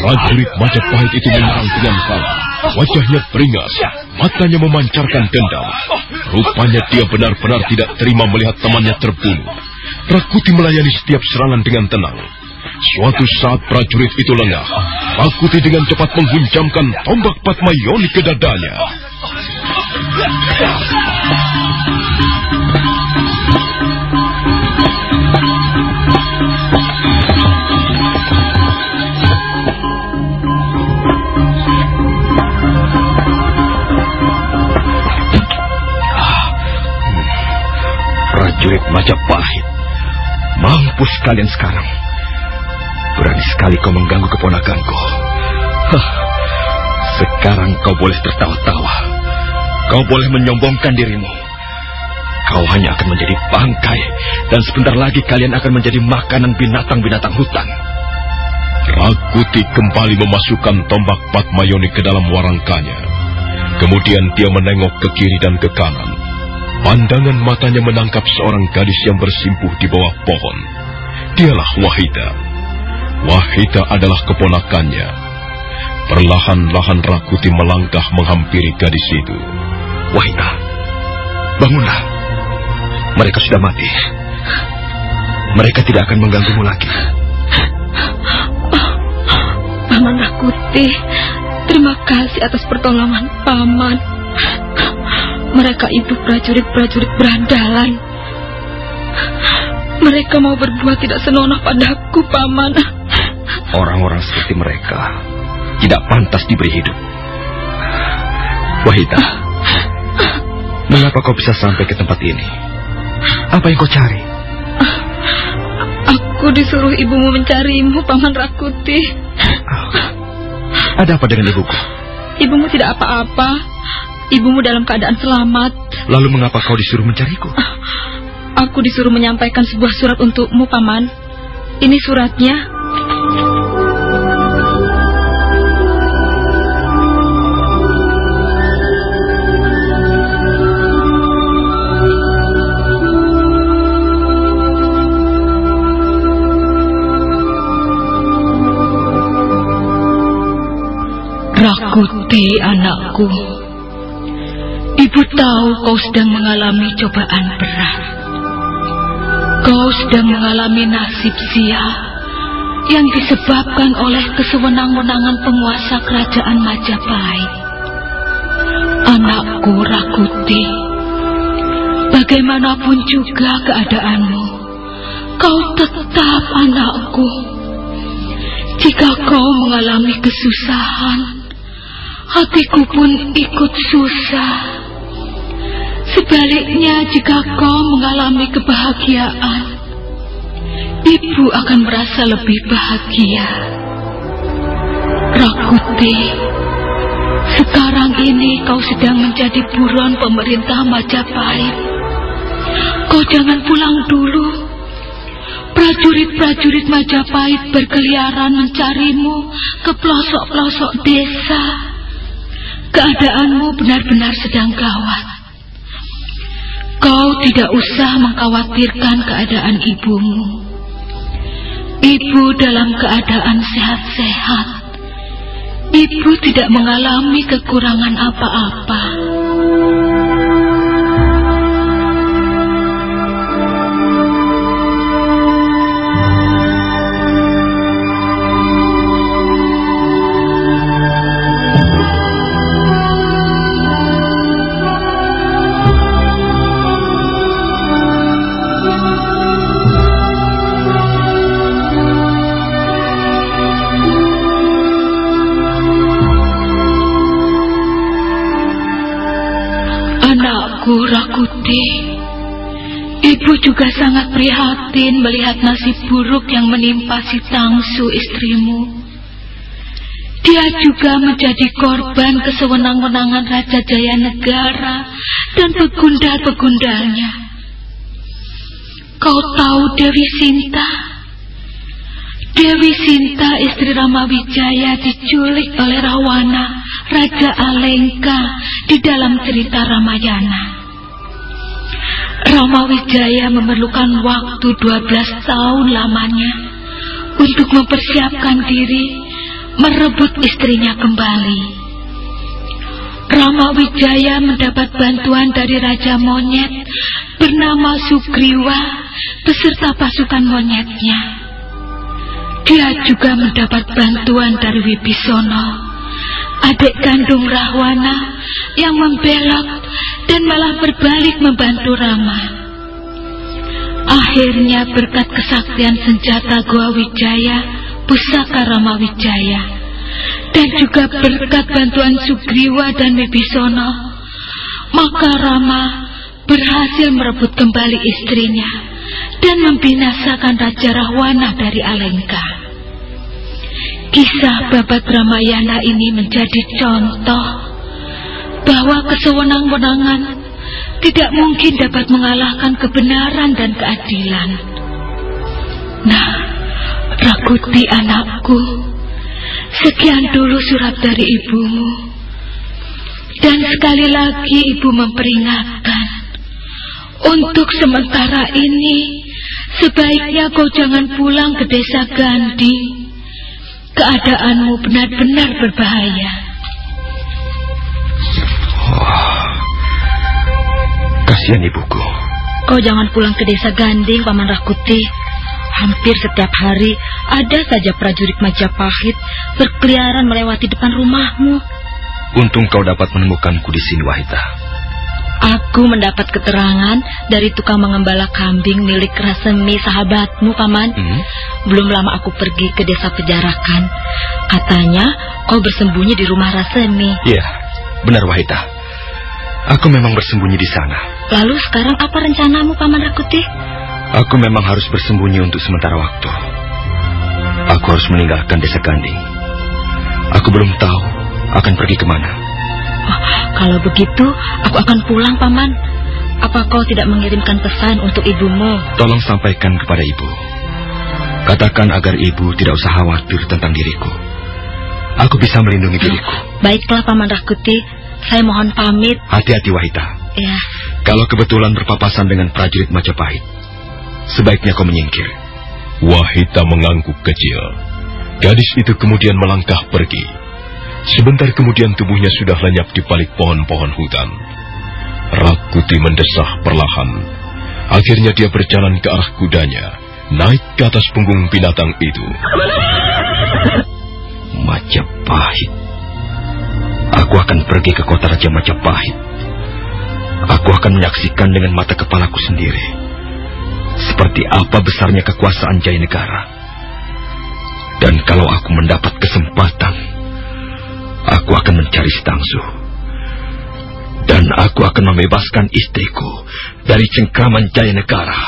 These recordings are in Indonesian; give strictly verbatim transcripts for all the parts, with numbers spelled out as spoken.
Prajurit Majapahit itu menyerang dengan kalah. Wajahnya beringas, matanya memancarkan dendam. Rupanya dia benar-benar tidak terima melihat temannya terbunuh. Rakuti melayani setiap serangan dengan tenang. Suatu saat prajurit itu lengah. Rakuti dengan cepat menghunjamkan tombak Patmayoni ke dadanya. Prajurit Majapahit, mampus kalian sekarang. Berani sekali kau mengganggu keponakanku. Hah, sekarang kau boleh tertawa-tawa. Kau boleh menyombongkan dirimu. Kau hanya akan menjadi bangkai, dan sebentar lagi kalian akan menjadi makanan binatang-binatang hutan. Rakuti kembali memasukkan tombak Patmayoni ke dalam warangkanya. Kemudian dia menengok ke kiri dan ke kanan. Pandangan matanya menangkap seorang gadis yang bersimpuh di bawah pohon. Dialah Wahida. Wahida adalah keponakannya. Perlahan-lahan Rakuti melangkah menghampiri gadis itu. Wahida, bangunlah. Mereka sudah mati. Mereka tidak akan mengganggumu lagi. Paman Rakuti, terima kasih atas pertolongan Paman. Mereka itu prajurit-prajurit berandalan. Mereka mau berbuat tidak senonoh padaku, Paman. Orang-orang seperti mereka tidak pantas diberi hidup. Wahida, mengapa kau bisa sampai ke tempat ini? Apa yang kau cari? Aku disuruh ibumu mencarimu, Paman Rakuti. Ada apa dengan ibuku? Ibumu tidak apa-apa. Ibumu dalam keadaan selamat. Lalu mengapa kau disuruh mencariku? Aku disuruh menyampaikan sebuah surat untukmu, Paman. Ini suratnya. Rakuti, anakku. Ibu tahu kau sedang mengalami cobaan berat. Kau sedang mengalami nasib sia yang disebabkan oleh kesewenang-wenangan penguasa kerajaan Majapahit. Anakku Rakuti, bagaimanapun juga keadaanmu, kau tetap anakku. Jika kau mengalami kesusahan, hatiku pun ikut susah. Sebaliknya, jika kau mengalami kebahagiaan, ibu akan merasa lebih bahagia. Rakuti, sekarang ini kau sedang menjadi buron pemerintah Majapahit. Kau jangan pulang dulu. Prajurit-prajurit Majapahit berkeliaran mencarimu ke pelosok-pelosok desa. Keadaanmu benar-benar sedang gawat. Kau tidak usah mengkhawatirkan keadaan ibumu. Ibu dalam keadaan sehat-sehat. Ibu tidak mengalami kekurangan apa-apa. Rakuti, ibu juga sangat prihatin melihat nasib buruk yang menimpa si Tangsu istrimu. Dia juga menjadi korban kesewenang-wenangan Raja Jayanegara dan pegundal-pegundalnya. Kau tahu Dewi Sinta? Dewi Sinta istri Ramawijaya diculik oleh Rawana, Raja Alengka di dalam cerita Ramayana. Ramawijaya memerlukan waktu dua belas tahun lamanya untuk mempersiapkan diri merebut istrinya kembali. Rama Wijaya mendapat bantuan dari Raja Monyet bernama Sugriwa beserta pasukan monyetnya. Dia juga mendapat bantuan dari Wibisono, adik kandung Rahwana, yang membelot dan malah berbalik membantu Rama. Akhirnya berkat kesaktian senjata Goa Wijaya, pusaka Rama Wijaya, dan juga berkat bantuan Sugriwa dan Wibisono, maka Rama berhasil merebut kembali istrinya dan membinasakan Raja Rahwana dari Alengka. Kisah babat Ramayana ini menjadi contoh bahwa kesewenang-wenangan tidak mungkin dapat mengalahkan kebenaran dan keadilan. Nah, Rakuti anakku, sekian dulu surat dari ibumu. Dan sekali lagi ibu memperingatkan, untuk sementara ini sebaiknya kau jangan pulang ke desa Ganding. Keadaanmu benar-benar berbahaya. Oh, kasihan ibuku. Kau jangan pulang ke desa Ganding, Paman Rakuti. Hampir setiap hari ada saja prajurit Majapahit berkeliaran melewati depan rumahmu. Untung kau dapat menemukanku di sini, Wahita. Aku mendapat keterangan dari tukang mengembala kambing milik Rasemi sahabatmu, Paman. Hmm? Belum lama aku pergi ke desa Pejarakan. Katanya kau bersembunyi di rumah Rasemi. Iya, benar Wahita. Aku memang bersembunyi di sana. Lalu sekarang apa rencanamu, Paman Rakuti? Aku memang harus bersembunyi untuk sementara waktu. Aku harus meninggalkan desa Ganding. Aku belum tahu akan pergi kemana. Oh, kalau begitu, aku akan pulang, Paman. Apa kau tidak mengirimkan pesan untuk ibumu? Tolong sampaikan kepada ibu. Katakan agar ibu tidak usah khawatir tentang diriku. Aku bisa melindungi diriku. Baiklah, Paman Rakuti. Saya mohon pamit. Hati-hati, Wahita. Ya. Kalau kebetulan berpapasan dengan prajurit Majapahit, sebaiknya kau menyingkir. Wahita mengangguk kecil. Gadis itu kemudian melangkah pergi. Sebentar kemudian tubuhnya sudah lenyap di balik pohon-pohon hutan. Rakuti mendesah perlahan. Akhirnya dia berjalan ke arah kudanya, naik ke atas punggung binatang itu. Majapahit. Aku akan pergi ke kota Raja Majapahit. Aku akan menyaksikan dengan mata kepalaku sendiri seperti apa besarnya kekuasaan Jayanegara. Dan kalau aku mendapat kesempatan, aku akan mencari Stangsu. Dan aku akan membebaskan istriku dari cengkraman Jayanegara.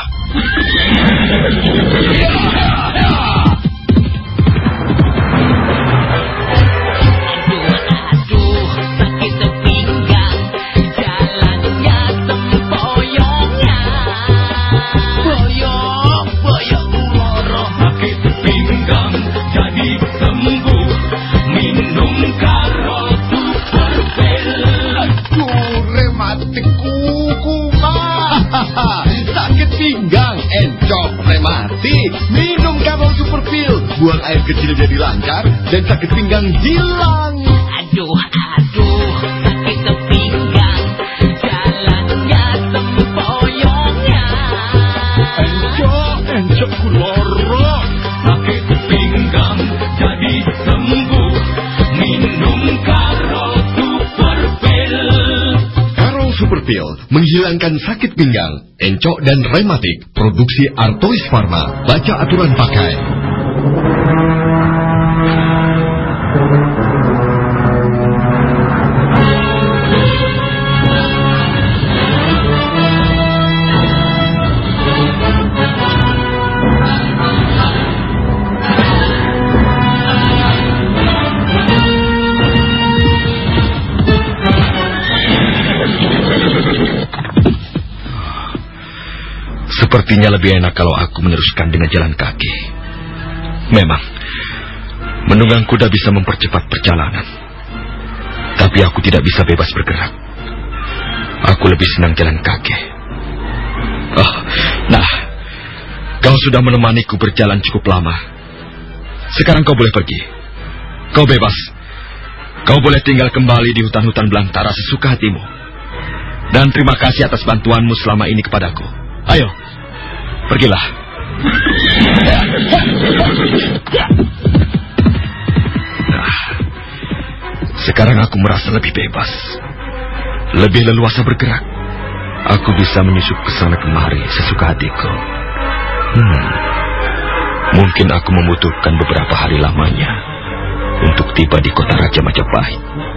Sakit pinggang, encok, rematik. Minum Karol Super Pil, buang air kecil jadi lancar dan sakit pinggang hilang. Aduh, aduh, sakit pinggang, jalannya sempoyongnya. Encok, encok kuloro. Sakit pinggang jadi sembuh, minum Karol Super Pil. Karol Super Pil menghilangkan sakit pinggang, encok dan rematik. Produksi Artois Pharma. Baca aturan pakai. Sepertinya lebih enak kalau aku meneruskan dengan jalan kaki. Memang, menunggang kuda bisa mempercepat perjalanan. Tapi aku tidak bisa bebas bergerak. Aku lebih senang jalan kaki. Oh, nah, kau sudah menemaniku berjalan cukup lama. Sekarang kau boleh pergi. Kau bebas. Kau boleh tinggal kembali di hutan-hutan belantara sesuka hatimu. Dan terima kasih atas bantuanmu selama ini kepadaku. Ayo, pergilah. Nah, sekarang aku merasa lebih bebas. Lebih leluasa bergerak. Aku bisa menyusup ke sana kemari sesuka hatiku. Hmm, mungkin aku membutuhkan beberapa hari lamanya untuk tiba di kota Raja Majapahit.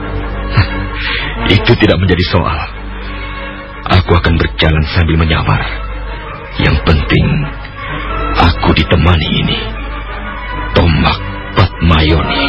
Itu tidak menjadi soal. Aku akan berjalan sambil menyamar. Yang penting, aku ditemani ini, Tombak Patmayoni.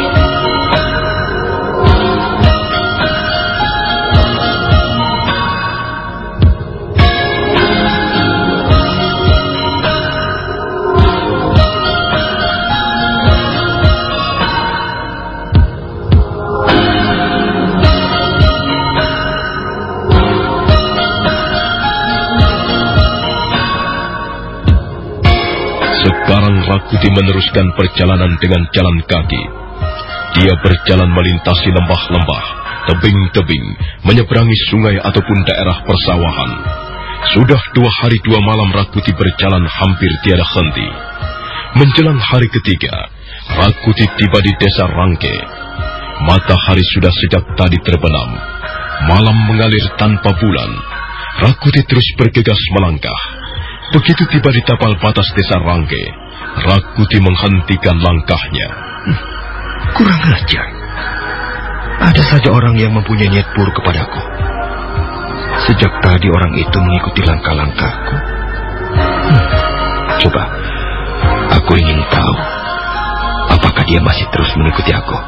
Sekarang Rakuti meneruskan perjalanan dengan jalan kaki. Dia berjalan melintasi lembah-lembah, tebing-tebing, menyeberangi sungai ataupun daerah persawahan. Sudah dua hari dua malam Rakuti berjalan hampir tiada henti. Menjelang hari ketiga, Rakuti tiba di desa Rangke. Matahari sudah sejak tadi terbenam. Malam mengalir tanpa bulan. Rakuti terus bergegas melangkah. Begitu tiba di tapal batas desa Rangke, Rakuti menghentikan langkahnya. Hmm, kurang ajar. Ada saja orang yang mempunyai niat buruk kepadaku. Sejak tadi orang itu mengikuti langkah-langkahku. Hmm, coba, aku ingin tahu apakah dia masih terus mengikuti aku.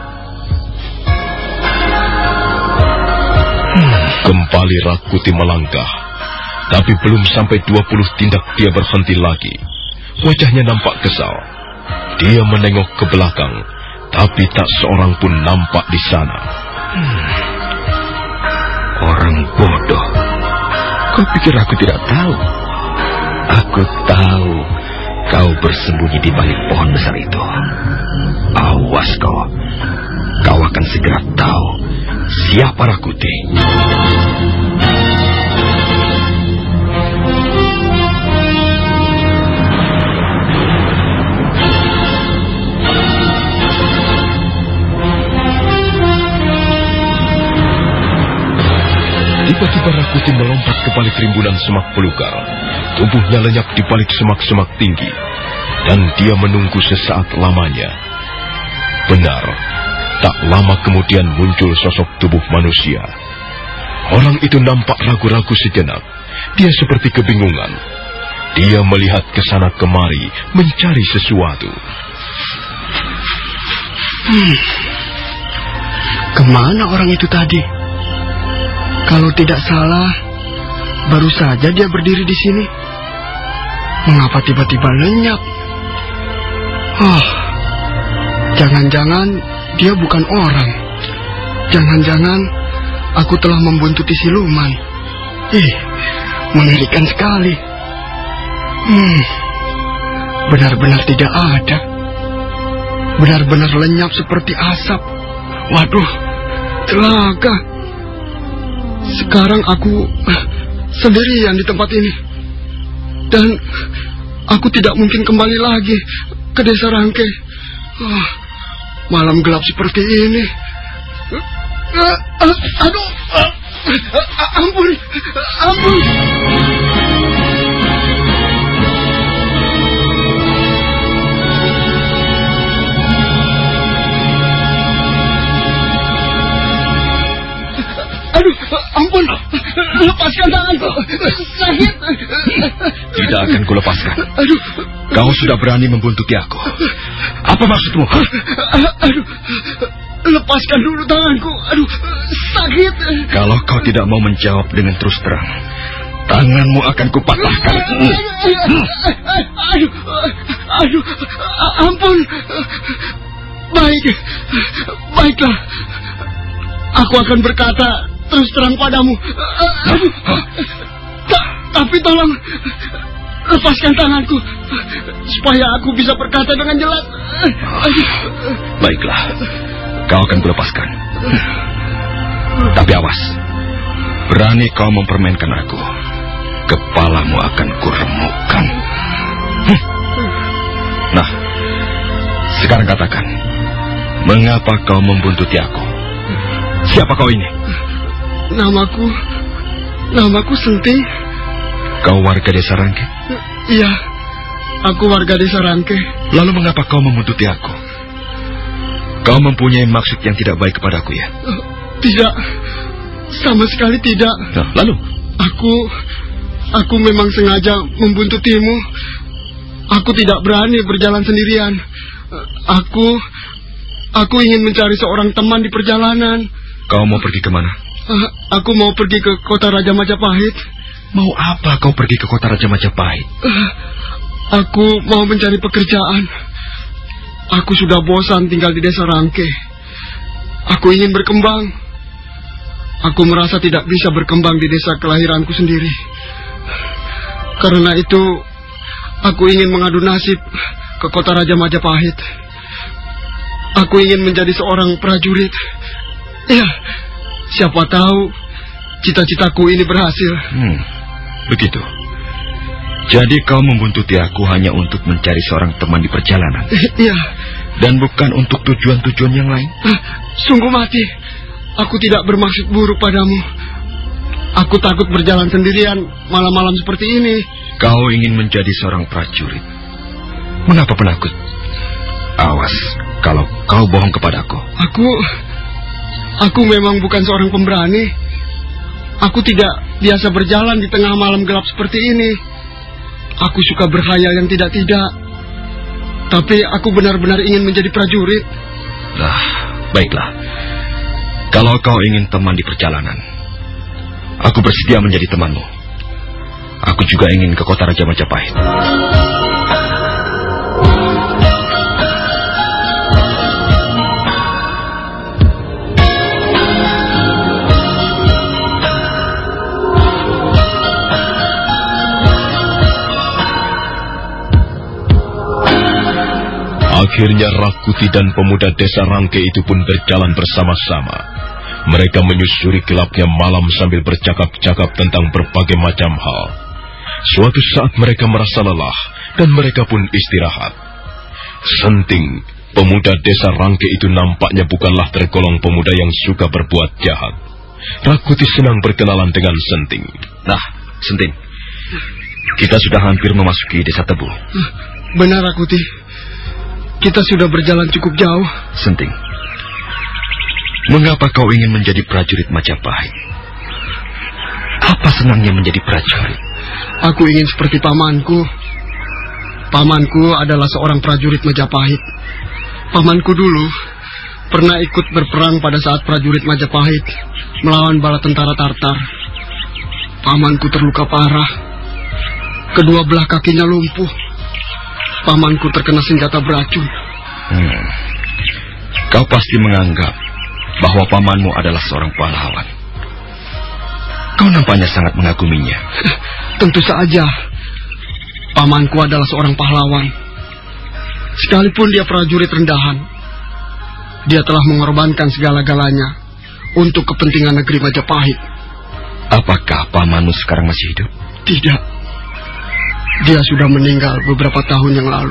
Hmm, kembali Rakuti melangkah. Tapi belum sampai dua puluh tindak dia berhenti lagi. Wajahnya nampak kesal. Dia menengok ke belakang, tapi tak seorang pun nampak di sana. Hmm. Orang bodoh. Kau pikir aku tidak tahu? Aku tahu kau bersembunyi di balik pohon besar itu. Awas kau. Kau akan segera tahu siapa Rakuti. Tiba-tiba Rakuti melompat ke balik rimbunan semak belukar. Tubuhnya lenyap di balik semak-semak tinggi. Dan dia menunggu sesaat lamanya. Benar, tak lama kemudian muncul sosok tubuh manusia. Orang itu nampak ragu-ragu sejenak. Dia seperti kebingungan. Dia melihat ke sana kemari, mencari sesuatu. Hmm. Kemana orang itu tadi? Kalau tidak salah, baru saja dia berdiri di sini. Mengapa tiba-tiba lenyap? Oh, jangan-jangan dia bukan orang. Jangan-jangan aku telah membuntuti siluman. Ih, mengerikan sekali. Hmm, benar-benar tidak ada. Benar-benar lenyap seperti asap. Waduh, celaka. Sekarang aku sendirian di tempat ini. Dan aku tidak mungkin kembali lagi ke desa Rangke. Oh, malam gelap seperti ini. Aduh, ampun, ampun. Aduh, ampun, lepaskan tanganku, sakit. Tidak akan kulepaskan. Aduh, kau sudah berani membuntuti aku. Apa maksudmu? Aduh, lepaskan dulu tanganku. Aduh, sakit. Kalau kau tidak mau menjawab dengan terus terang, tanganmu akan kupatahkan. Aduh, aduh, ampun. Baik, baiklah. Aku akan berkata terus terang padamu. Aduh, ta tapi tolong lepaskan tanganku supaya aku bisa berkata dengan jelas. Baiklah, kau akan kulepaskan. Hmm. Tapi awas, berani kau mempermainkan aku, kepalamu akan kuremukkan. Hmm. Nah, sekarang katakan, mengapa kau membuntuti aku? Siapa kau ini? Namaku, namaku Senting. Kau warga desa Rangke? Iya, aku warga desa Rangke. Lalu mengapa kau membuntuti aku? Kau mempunyai maksud yang tidak baik kepadaku, ya? Uh, tidak, sama sekali tidak. Nah, lalu? Aku, aku memang sengaja membuntutimu. Aku tidak berani berjalan sendirian. Uh, aku, aku ingin mencari seorang teman di perjalanan. Kau mau pergi kemana? Uh, aku mau pergi ke kota Raja Majapahit. Mau apa kau pergi ke kota Raja Majapahit? Uh, aku mau mencari pekerjaan. Aku sudah bosan tinggal di desa Rangke. Aku ingin berkembang. Aku merasa tidak bisa berkembang di desa kelahiranku sendiri. Karena itu, aku ingin mengadu nasib ke kota Raja Majapahit. Aku ingin menjadi seorang prajurit. Ya, siapa tahu cita-citaku ini berhasil. Hmm, begitu. Jadi kau membuntuti aku hanya untuk mencari seorang teman di perjalanan? Iya. Dan bukan untuk tujuan-tujuan yang lain? Sungguh mati, aku tidak bermaksud buruk padamu. Aku takut berjalan sendirian malam-malam seperti ini. Kau ingin menjadi seorang prajurit? Mengapa penakut? Awas, kalau kau bohong kepadaku. Aku, aku memang bukan seorang pemberani. Aku tidak biasa berjalan di tengah malam gelap seperti ini. Aku suka berkhayal yang tidak-tidak. Tapi aku benar-benar ingin menjadi prajurit. Nah, baiklah. Kalau kau ingin teman di perjalanan, aku bersedia menjadi temanmu. Aku juga ingin ke kota Raja Majapahit. Akhirnya Rakuti dan pemuda desa Rangke itu pun berjalan bersama-sama. Mereka menyusuri gelapnya malam sambil bercakap-cakap tentang berbagai macam hal. Suatu saat mereka merasa lelah dan mereka pun istirahat. Senting, pemuda desa Rangke itu nampaknya bukanlah tergolong pemuda yang suka berbuat jahat. Rakuti senang berkenalan dengan Senting. Nah, Senting, kita sudah hampir memasuki desa Tebu. Benar, Rakuti. Kita sudah berjalan cukup jauh. Senting, mengapa kau ingin menjadi prajurit Majapahit? Apa senangnya menjadi prajurit? Aku ingin seperti pamanku. Pamanku adalah seorang prajurit Majapahit. Pamanku dulu pernah ikut berperang pada saat prajurit Majapahit melawan bala tentara Tartar. Pamanku terluka parah. Kedua belah kakinya lumpuh. Pamanku terkena senjata beracun. Hmm. Kau pasti menganggap bahwa pamanmu adalah seorang pahlawan. Kau nampaknya sangat mengaguminya. Tentu saja. Pamanku adalah seorang pahlawan. Sekalipun dia prajurit rendahan, dia telah mengorbankan segala-galanya untuk kepentingan negeri Majapahit. Apakah pamanmu sekarang masih hidup? Tidak. Dia sudah meninggal beberapa tahun yang lalu.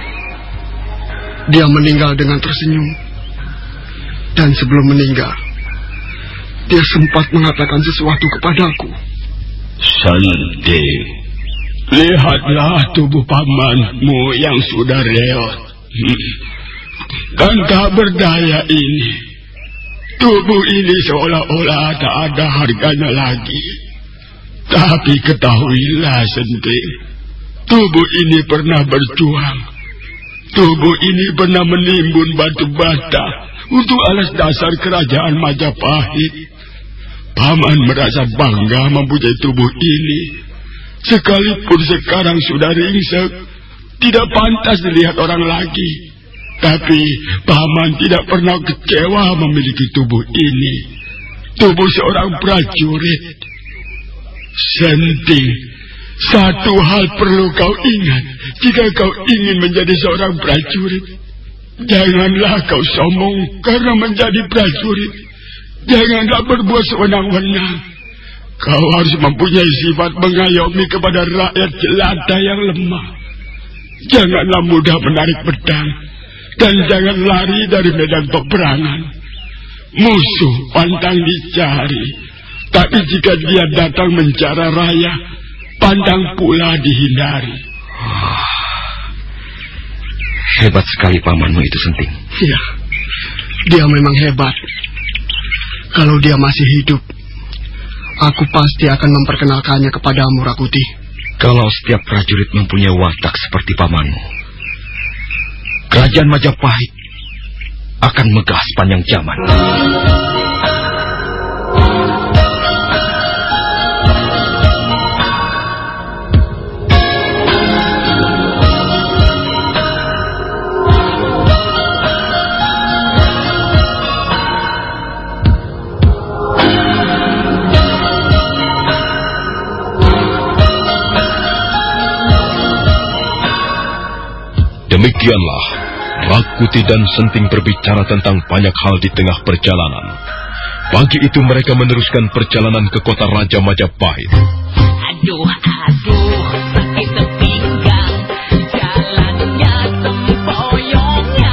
Dia meninggal dengan tersenyum. Dan sebelum meninggal, dia sempat mengatakan sesuatu kepadaku. Senting, lihatlah tubuh pamanmu yang sudah reot dan tak berdaya ini. Tubuh ini seolah-olah tak ada harganya lagi. Tapi ketahuilah, Senting, tubuh ini pernah berjuang. Tubuh ini pernah menimbun batu bata untuk alas dasar kerajaan Majapahit. Paman merasa bangga mempunyai tubuh ini. Sekalipun sekarang sudah ringsek, tidak pantas dilihat orang lagi. Tapi paman tidak pernah kecewa memiliki tubuh ini. Tubuh seorang prajurit. Senting, satu hal perlu kau ingat jika kau ingin menjadi seorang prajurit. Janganlah kau sombong karena menjadi prajurit. Janganlah berbuat sewenang-wenang. Kau harus mempunyai sifat mengayomi kepada rakyat jelata yang lemah. Janganlah mudah menarik pedang, dan jangan lari dari medan peperangan. Musuh pantang dicari, tapi jika dia datang menjara raya, pandang pula dihindari. Oh, hebat sekali pamanmu itu, Senting. Iya, dia memang hebat. Kalau dia masih hidup, aku pasti akan memperkenalkannya kepadamu, Rakuti. Kalau setiap prajurit mempunyai watak seperti pamanmu, kerajaan Majapahit akan megah sepanjang zaman. Demikianlah, Rakuti dan Senting berbicara tentang banyak hal di tengah perjalanan. Pagi itu mereka meneruskan perjalanan ke kota Raja Majapahit. Aduh, aduh, sakit pinggang, jalannya sempoyongnya.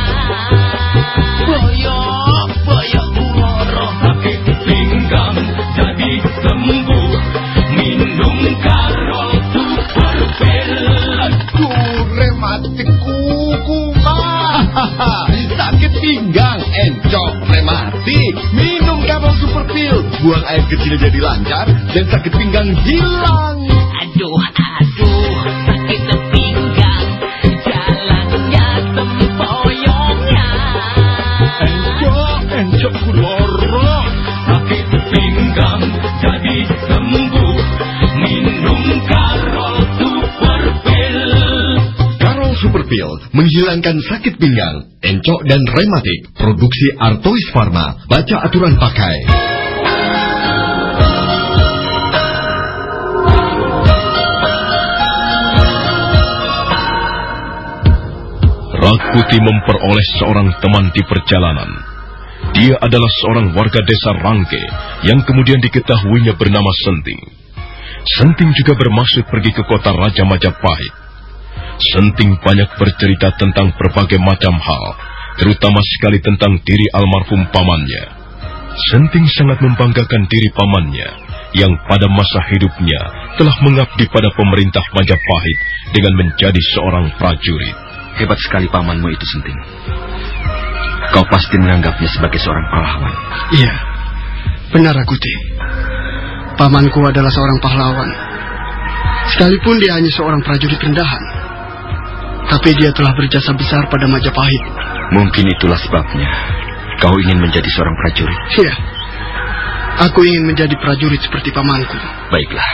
Boyok, boyok loro, sakit pinggang jadi sembuh. Minum Karol Super Pel. Aduh, rematik kuku, mah. Sakit pinggang, encok, rematik. Minum Karol Super Pil. Buang air kecil jadi lancar dan sakit pinggang hilang. Aduh, aduh, sakit pinggang, jalannya sempoyongnya. Encok, encok kuloro. Sakit pinggang jadi sembuh. Minum Karol Super Pil. Karol Super Pil menghilangkan sakit pinggang, encok dan rematik. Produksi Artois Pharma. Baca aturan pakai. Rakuti memperoleh seorang teman di perjalanan. Dia adalah seorang warga desa Rangke yang kemudian diketahuinya bernama Senting. Senting juga bermaksud pergi ke kota Raja Majapahit. Senting banyak bercerita tentang berbagai macam hal, terutama sekali tentang diri almarhum pamannya. Senting sangat membanggakan diri pamannya yang pada masa hidupnya telah mengabdi pada pemerintah Majapahit dengan menjadi seorang prajurit. Hebat sekali pamanmu itu, Senting. Kau pasti menganggapnya sebagai seorang pahlawan. Iya, benar, Rakuti. Pamanku adalah seorang pahlawan. Sekalipun dia hanya seorang prajurit rendahan, tapi dia telah berjasa besar pada Majapahit. Mungkin itulah sebabnya kau ingin menjadi seorang prajurit. Iya, aku ingin menjadi prajurit seperti pamanku. Baiklah.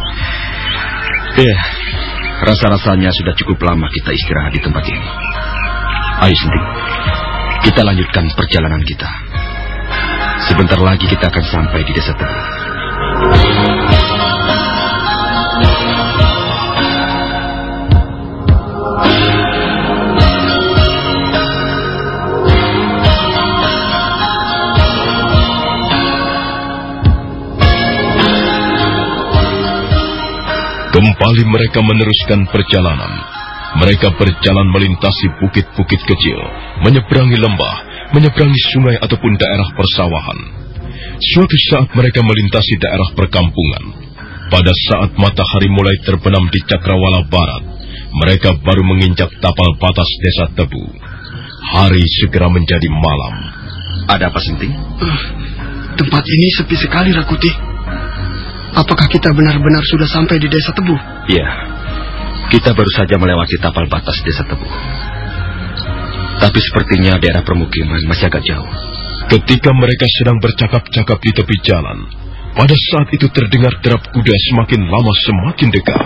Iya, rasa-rasanya sudah cukup lama kita istirahat di tempat ini. Ayo, Senting, kita lanjutkan perjalanan kita. Sebentar lagi kita akan sampai di desa Tebu. Kembali mereka meneruskan perjalanan. Mereka berjalan melintasi bukit-bukit kecil, menyeberangi lembah, menyeberangi sungai ataupun daerah persawahan. Suatu saat mereka melintasi daerah perkampungan. Pada saat matahari mulai terbenam di Cakrawala Barat, mereka baru menginjak tapal batas desa Tebu. Hari segera menjadi malam. Ada apa, Senting? Uh, tempat ini sepi sekali, Rakuti. Apakah kita benar-benar sudah sampai di desa Tebu? Iya, kita baru saja melewati tapal batas desa Tebu. Tapi sepertinya daerah permukiman masih agak jauh. Ketika mereka sedang bercakap-cakap di tepi jalan, pada saat itu terdengar derap kuda semakin lama semakin dekat.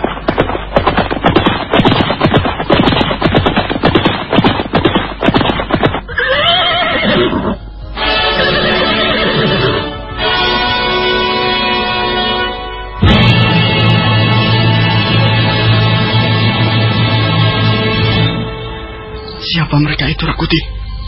Siapa mereka itu, Rakuti?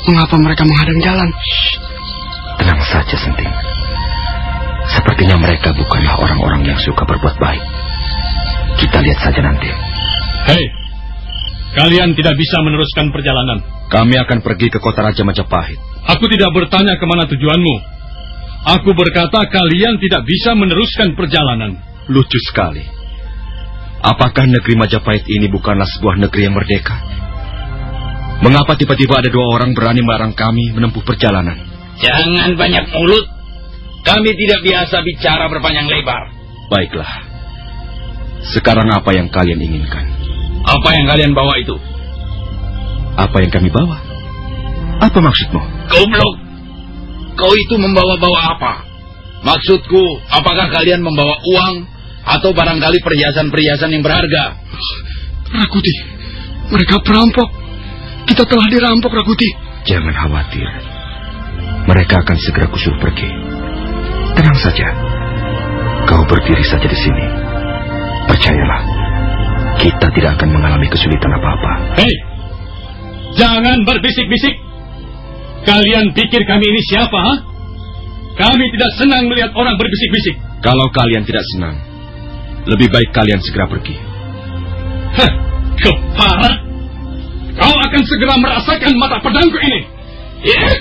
Mengapa mereka menghadang jalan? Tenang saja, Senting. Sepertinya mereka bukanlah orang-orang yang suka berbuat baik. Kita lihat saja nanti. Hei, kalian tidak bisa meneruskan perjalanan. Kami akan pergi ke kota Raja Majapahit. Aku tidak bertanya kemana tujuanmu. Aku berkata kalian tidak bisa meneruskan perjalanan. Lucu sekali. Apakah negeri Majapahit ini bukanlah sebuah negeri yang merdeka? Mengapa tiba-tiba ada dua orang berani melarang kami menempuh perjalanan? Jangan banyak mulut. Kami tidak biasa bicara berpanjang lebar. Baiklah. Sekarang apa yang kalian inginkan? Apa yang kalian bawa itu? Apa yang kami bawa? Apa maksudmu? Goblok. Kau itu membawa-bawa apa? Maksudku, apakah kalian membawa uang atau barangkali perhiasan-perhiasan yang berharga? Rakuti, mereka perampok. Kita telah dirampok, Rakuti. Jangan khawatir. Mereka akan segera kusur pergi. Tenang saja. Kau berdiri saja di sini. Percayalah, kita tidak akan mengalami kesulitan apa-apa. Hei, jangan berbisik-bisik. Kalian pikir kami ini siapa, ha? Kami tidak senang melihat orang berbisik-bisik. Kalau kalian tidak senang, lebih baik kalian segera pergi. Hah, keparat. Kau akan segera merasakan mata pedangku ini. Yeah.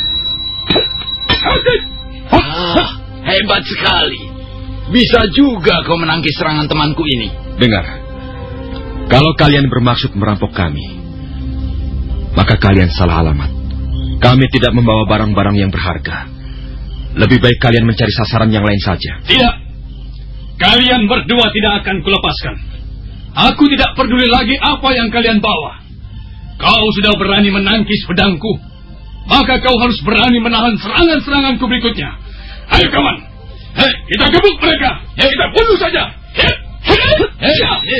Ah, hebat sekali. Bisa juga kau menangkis serangan temanku ini. Dengar, kalau kalian bermaksud merampok kami, maka kalian salah alamat. Kami tidak membawa barang-barang yang berharga. Lebih baik kalian mencari sasaran yang lain saja. Tidak. Kalian berdua tidak akan kulepaskan. Aku tidak peduli lagi apa yang kalian bawa. Kau sudah berani menangkis pedangku, maka kau harus berani menahan serangan-seranganku berikutnya. Ayo kawan, hei, kita gebuk mereka. Ya, kita bunuh saja. Hei, hei,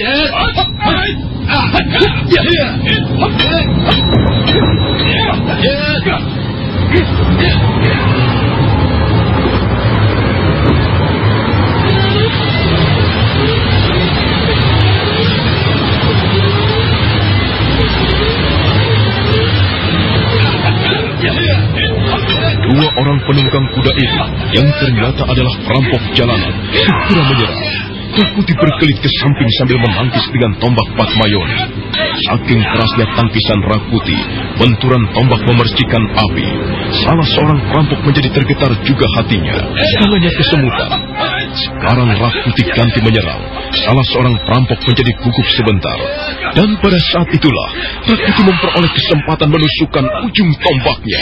Dua orang penunggang kuda itu, yang ternyata adalah perampok jalanan, segera menyerang. Rakuti berkelit ke samping sambil menangkis dengan tombak Patmayoni. Saking kerasnya tangkisan Rakuti, benturan tombak memercikan api. Salah seorang perampok menjadi tergetar juga hatinya. Tangannya kesemutan. Sekarang Rakuti ganti menyerang. Salah seorang perampok menjadi gugup sebentar. Dan pada saat itulah, Rakuti memperoleh kesempatan menusukkan ujung tombaknya.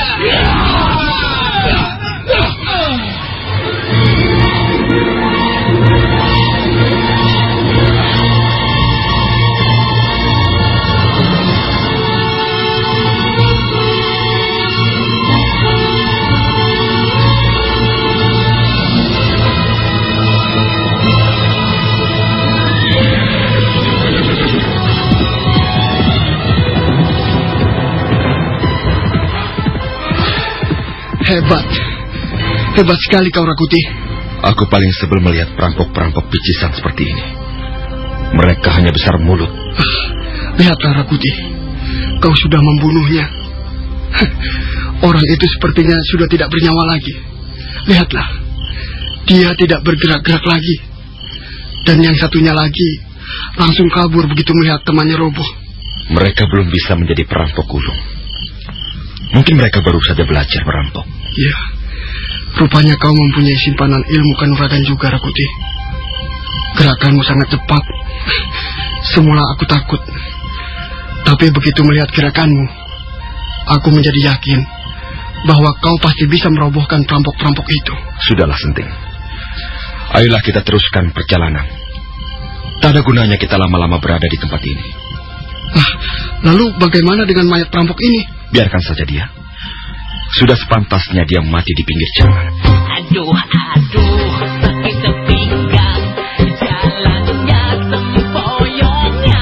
Hebat. Hebat sekali kau, Rakuti. Aku paling sebel melihat perampok-perampok picisan seperti ini. Mereka hanya besar mulut. Lihatlah, Rakuti. Kau sudah membunuhnya. Orang itu sepertinya sudah tidak bernyawa lagi. Lihatlah. Dia tidak bergerak-gerak lagi. Dan yang satunya lagi langsung kabur begitu melihat temannya roboh. Mereka belum bisa menjadi perampok ulung. Mungkin mereka baru saja belajar merampok. Ya, rupanya kau mempunyai simpanan ilmu kanuragan juga, Rakuti. Gerakanmu sangat cepat. Semula aku takut. Tapi begitu melihat gerakanmu, aku menjadi yakin bahwa kau pasti bisa merobohkan perampok-perampok itu. Sudahlah, Senting. Ayolah kita teruskan perjalanan. Tak ada gunanya kita lama-lama berada di tempat ini. Nah, lalu bagaimana dengan mayat perampok ini? Biarkan saja dia. Sudah sepantasnya dia mati di pinggir jalan. Aduh, aduh, sakit sepinggang, jalannya sempoyongnya.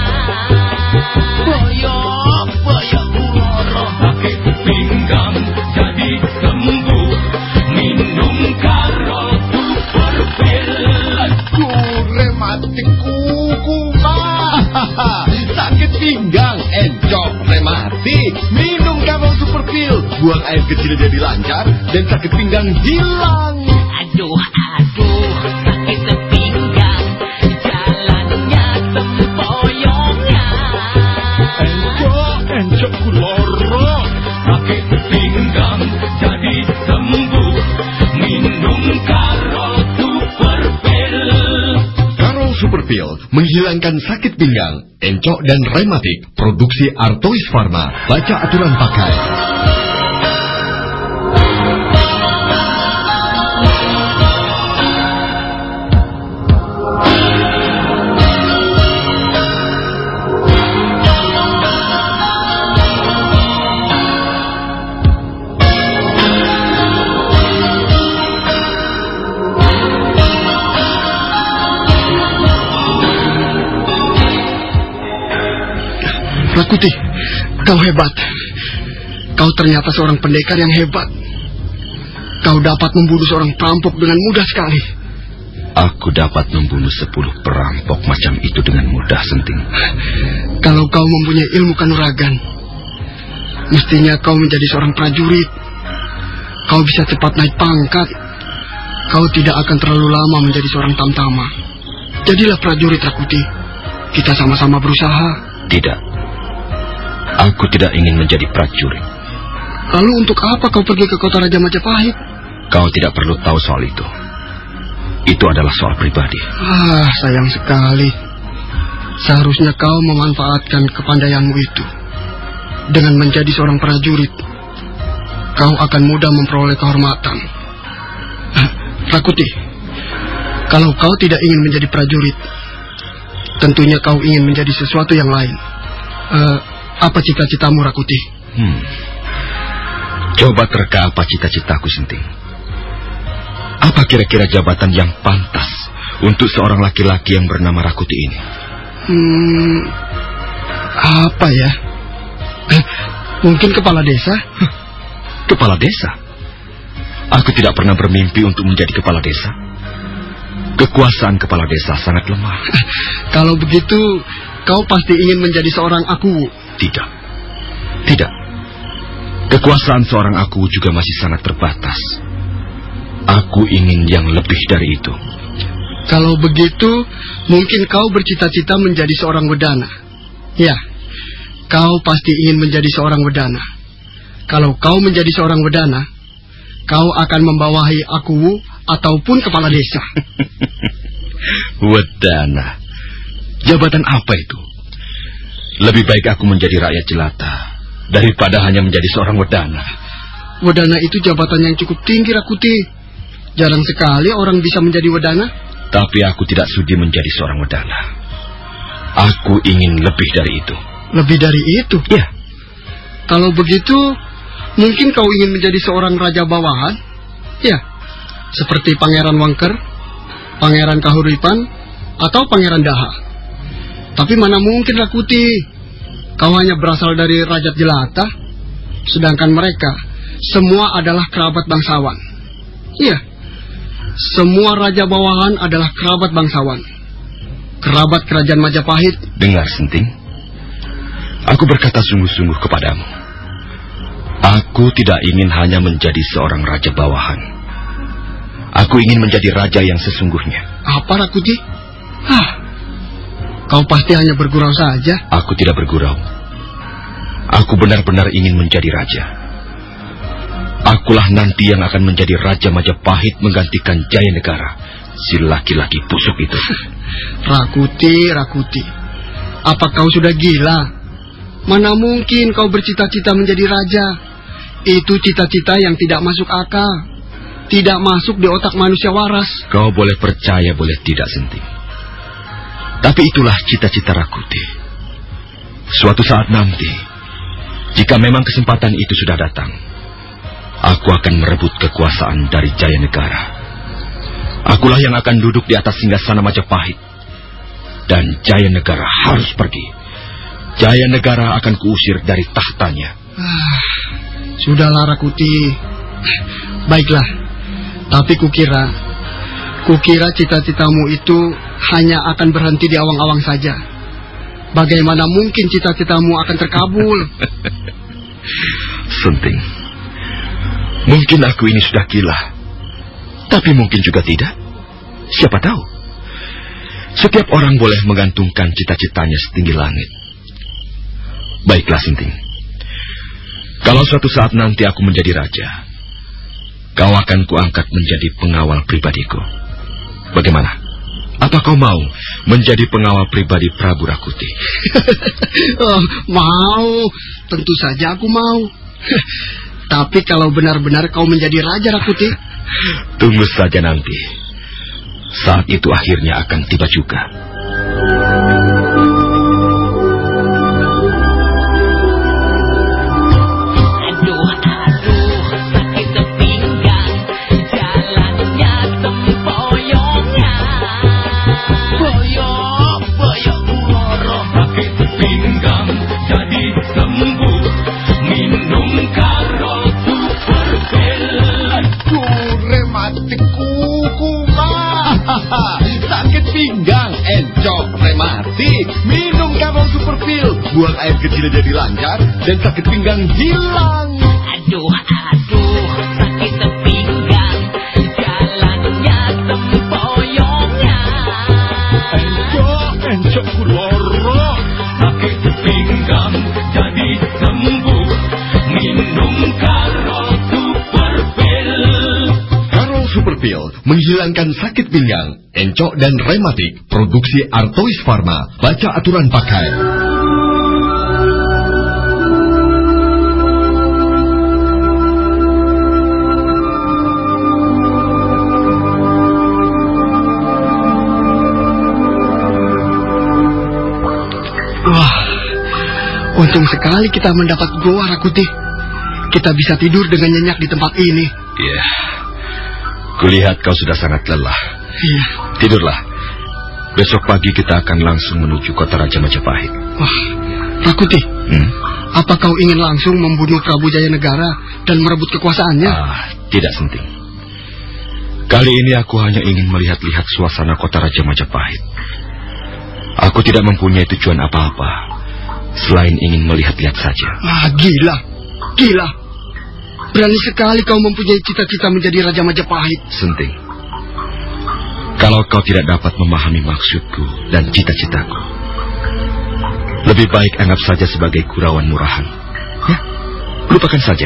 Boyong, boyong moro. Sakit pinggang jadi sembuh, minum Karol Super Pil. Aduh, rematik kuku, Pak. Sakit pinggang, encok, rematik, minum Karol Super Pil, buang air kecil jadi lancar dan sakit pinggang hilang. Aduh, aduh, sakit pinggang, jalannya sempoyongan. Encok, encok kuloro. Sakit pinggang jadi sembuh, minum Karo Super Pil. Karo Super Pil menghilangkan sakit pinggang, encok dan rematik. Produksi Artois Pharma. Baca aturan pakai. Rakuti, kau hebat. Kau ternyata seorang pendekar yang hebat. Kau dapat membunuh seorang perampok dengan mudah sekali. Aku dapat membunuh sepuluh perampok macam itu dengan mudah, Senting. Kalau kau mempunyai ilmu kanuragan, mestinya kau menjadi seorang prajurit. Kau bisa cepat naik pangkat. Kau tidak akan terlalu lama menjadi seorang tamtama. Jadilah prajurit, Rakuti. Kita sama-sama berusaha. Tidak. Aku tidak ingin menjadi prajurit. Lalu untuk apa kau pergi ke kota Raja Majapahit? Kau tidak perlu tahu soal itu. Itu adalah soal pribadi. Ah, sayang sekali. Seharusnya kau memanfaatkan kepandaianmu itu. Dengan menjadi seorang prajurit, kau akan mudah memperoleh kehormatan. Ah, Rakuti, kalau kau tidak ingin menjadi prajurit, tentunya kau ingin menjadi sesuatu yang lain. Uh, apa cita-citamu, Rakuti? Hmm. Coba terka apa cita-citaku, Senting. Apa kira-kira jabatan yang pantas untuk seorang laki-laki yang bernama Rakuti ini? Hmm, apa ya? Eh, mungkin kepala desa? Kepala desa? Aku tidak pernah bermimpi untuk menjadi kepala desa. Kekuasaan kepala desa sangat lemah. Kalau begitu, kau pasti ingin menjadi seorang aku. Tidak. Tidak. Kekuasaan seorang aku juga masih sangat terbatas. Aku ingin yang lebih dari itu. Kalau begitu, mungkin kau bercita-cita menjadi seorang wedana. Ya, kau pasti ingin menjadi seorang wedana. Kalau kau menjadi seorang wedana, kau akan membawahi aku ataupun kepala desa. Wedana? Jabatan apa itu? Lebih baik aku menjadi rakyat jelata daripada hanya menjadi seorang wedana. Wedana itu jabatan yang cukup tinggi, Rakuti. Jarang sekali orang bisa menjadi wedana. Tapi aku tidak sudi menjadi seorang wedana. Aku ingin lebih dari itu. Lebih dari itu? Ya. Kalau begitu, mungkin kau ingin menjadi seorang raja bawahan? Ya. Seperti Pangeran Wangker, Pangeran Kahuripan, atau Pangeran Daha. Tapi mana mungkin, Rakuti. Kau hanya berasal dari rakyat jelata, sedangkan mereka semua adalah kerabat bangsawan. Iya, semua raja bawahan adalah kerabat bangsawan, kerabat kerajaan Majapahit. Dengar, Senting. Aku berkata sungguh-sungguh kepadamu. Aku tidak ingin hanya menjadi seorang raja bawahan. Aku ingin menjadi raja yang sesungguhnya. Apa, Rakuti? Hah, kau pasti hanya bergurau saja. Aku tidak bergurau. Aku benar-benar ingin menjadi raja. Akulah nanti yang akan menjadi Raja Majapahit menggantikan Jaya Negara, si laki-laki busuk itu. Rakuti, Rakuti, apa kau sudah gila? Mana mungkin kau bercita-cita menjadi raja? Itu cita-cita yang tidak masuk akal, tidak masuk di otak manusia waras. Kau boleh percaya, boleh tidak, Senting. Tapi itulah cita-cita Rakuti. Suatu saat nanti, jika memang kesempatan itu sudah datang, aku akan merebut kekuasaan dari Jaya Negara. Akulah yang akan duduk di atas singgasana Majapahit. Dan Jaya Negara harus pergi. Jaya Negara akan kuusir dari tahtanya. Ah, sudahlah, Rakuti. Baiklah. Tapi kukira, kukira cita-citamu itu hanya akan berhenti di awang-awang saja. Bagaimana mungkin cita-citamu akan terkabul? Senting, mungkin aku ini sudah gila, tapi mungkin juga tidak. Siapa tahu? Setiap orang boleh menggantungkan cita-citanya setinggi langit. Baiklah, Senting. Kalau suatu saat nanti aku menjadi raja, kau akan kuangkat menjadi pengawal pribadiku. Bagaimana? Apa kau mau menjadi pengawal pribadi Prabu Rakuti? Oh, mau. Tentu saja aku mau. Tapi kalau benar-benar kau menjadi Raja Rakuti, tunggu saja nanti. Saat itu akhirnya akan tiba juga. Sakit pinggang, encok, rematik. Minum Karol Super Pil. Buang air kecil jadi lancar dan sakit pinggang hilang. Aduh, aduh, sakit pinggang. Jalannya sempoyongan. Encok, encok kuloro. Sakit pinggang jadi sembuh. Minum Karol Super Pil. Karol Super Pil menghilangkan sakit pinggang, encok dan rematik. Produksi Artois Pharma. Baca aturan pakai. wah, untung sekali kita mendapat goa, Rakuti. Kita bisa tidur dengan nyenyak di tempat ini. Iya. Kulihat kau sudah sangat lelah. Iya. Tidurlah. Besok pagi kita akan langsung menuju kota Raja Majapahit. Wah, Rakuti, Hmm? apa kau ingin langsung membunuh Prabu Jayanegara dan merebut kekuasaannya? Ah, tidak penting. Kali ini aku hanya ingin melihat-lihat suasana kota Raja Majapahit. Aku tidak mempunyai tujuan apa-apa selain ingin melihat-lihat saja. Ah, gila, gila. Berani sekali kau mempunyai cita-cita menjadi Raja Majapahit. Senting, kalau kau tidak dapat memahami maksudku dan cita-citaku, lebih baik anggap saja sebagai gurauan murahan. Ya, lupakan saja.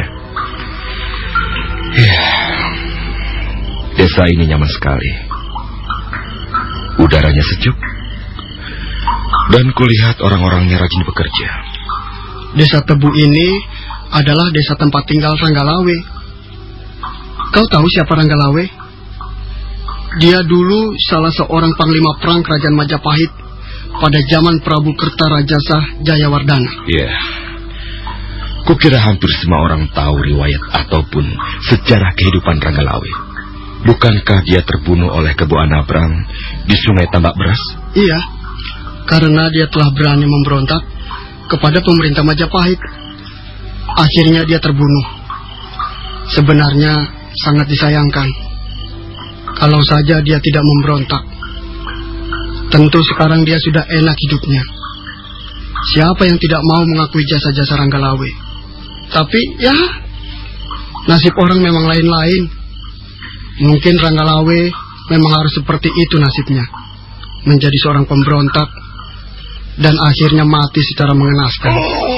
Ya, desa ini nyaman sekali. Udaranya sejuk, dan kulihat orang-orangnya rajin bekerja. Desa Tebu ini adalah desa tempat tinggal Ranggalawe. Kau tahu siapa Ranggalawe? Dia dulu salah seorang panglima perang kerajaan Majapahit pada zaman Prabu Kertarajasa Jayawardana. Ya, kukira hampir semua orang tahu riwayat ataupun sejarah kehidupan Ranggalawe. Bukankah dia terbunuh oleh Kebu Anabrang di Sungai Tambak Beras? Iya, karena dia telah berani memberontak kepada pemerintah Majapahit. Akhirnya dia terbunuh. Sebenarnya sangat disayangkan. Kalau saja dia tidak memberontak, tentu sekarang dia sudah enak hidupnya. Siapa yang tidak mau mengakui jasa-jasa Ranggalawe? Tapi ya, nasib orang memang lain-lain. Mungkin Ranggalawe memang harus seperti itu nasibnya, menjadi seorang pemberontak dan akhirnya mati secara mengenaskan.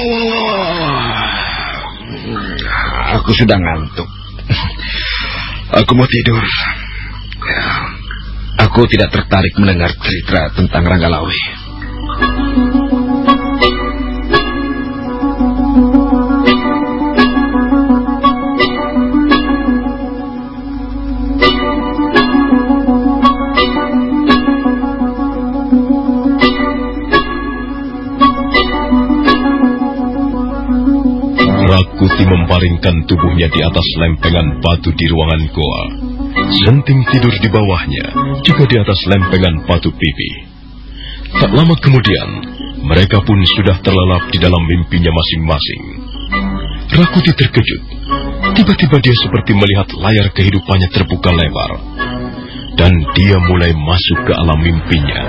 Aku sudah ngantuk. Aku mau tidur. Ya, aku tidak tertarik mendengar cerita tentang Ranggalawe. Rakuti memparingkan tubuhnya di atas lempengan batu di ruangan goa. Senting tidur di bawahnya, juga di atas lempengan batu pipi. Tak lama kemudian, mereka pun sudah terlelap di dalam mimpinya masing-masing. Rakuti terkejut. Tiba-tiba dia seperti melihat layar kehidupannya terbuka lebar. Dan dia mulai masuk ke alam mimpinya.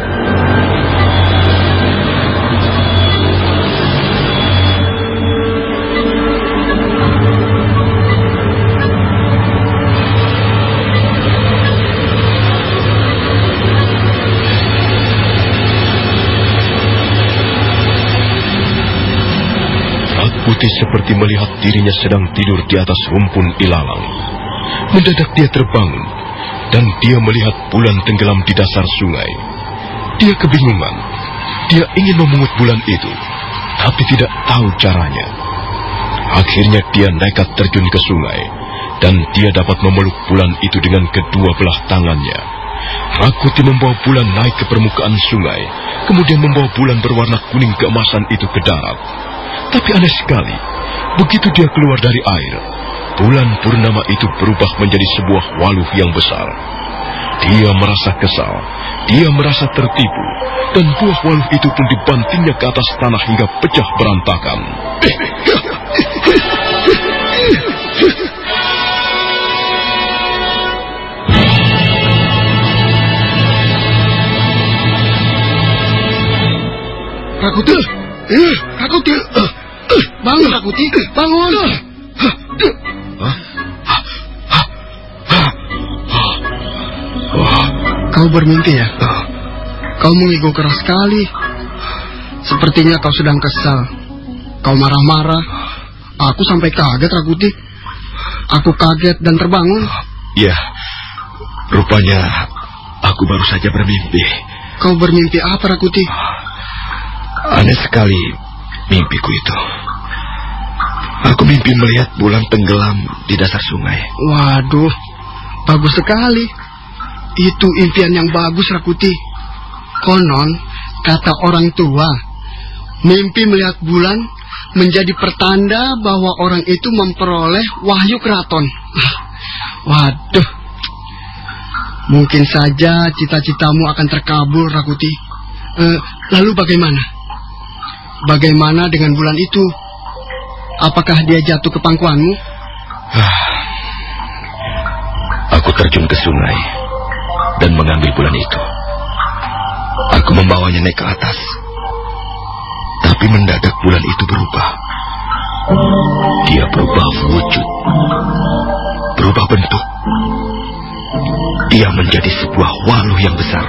Rakuti seperti melihat dirinya sedang tidur di atas rumpun ilalang. Mendadak dia terbangun, dan dia melihat bulan tenggelam di dasar sungai. Dia kebingungan. Dia ingin memungut bulan itu, tapi tidak tahu caranya. Akhirnya dia nekat terjun ke sungai, dan dia dapat memeluk bulan itu dengan kedua belah tangannya. Rakuti membawa bulan naik ke permukaan sungai, kemudian membawa bulan berwarna kuning keemasan itu ke darat. Tapi aneh sekali, begitu dia keluar dari air, bulan purnama itu berubah menjadi sebuah waluh yang besar. Dia merasa kesal, dia merasa tertipu, dan buah waluh itu pun dibantingnya ke atas tanah hingga pecah berantakan. Rakuti, Rakuti, bangun Rakuti, bangun. Kau bermimpi ya? Kau mengigo keras sekali. Sepertinya kau sedang kesal. Kau marah-marah. Aku sampai kaget, Rakuti. Aku kaget dan terbangun. Ya, rupanya aku baru saja bermimpi. Kau bermimpi apa, Rakuti? Aneh sekali mimpiku itu. Aku mimpi melihat bulan tenggelam di dasar sungai. Waduh, bagus sekali. Itu impian yang bagus, Rakuti. Konon, kata orang tua, mimpi melihat bulan menjadi pertanda bahwa orang itu memperoleh wahyu keraton. Waduh, mungkin saja cita-citamu akan terkabul, Rakuti. Eh, lalu bagaimana? Bagaimana dengan bulan itu? Apakah dia jatuh ke pangkuanmu? Aku terjun ke sungai dan mengambil bulan itu. Aku membawanya naik ke atas. Tapi mendadak bulan itu berubah. Dia berubah wujud, berubah bentuk. Dia menjadi sebuah waluh yang besar.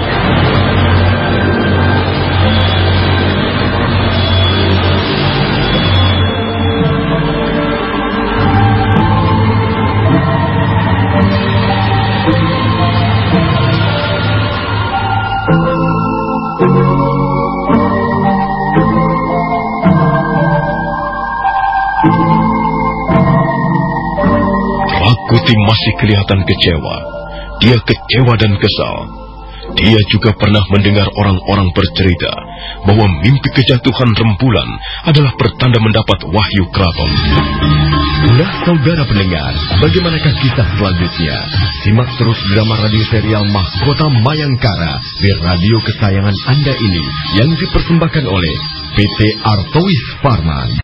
Rakuti masih kelihatan kecewa. Dia kecewa dan kesal. Dia juga pernah mendengar orang-orang bercerita bahwa mimpi kejatuhan rembulan adalah pertanda mendapat wahyu keraton. Nah, saudara pendengar, bagaimanakah kisah selanjutnya? Simak terus drama radio serial Mahkota Mayangkara di radio kesayangan Anda ini yang dipersembahkan oleh P T Artois Pharma.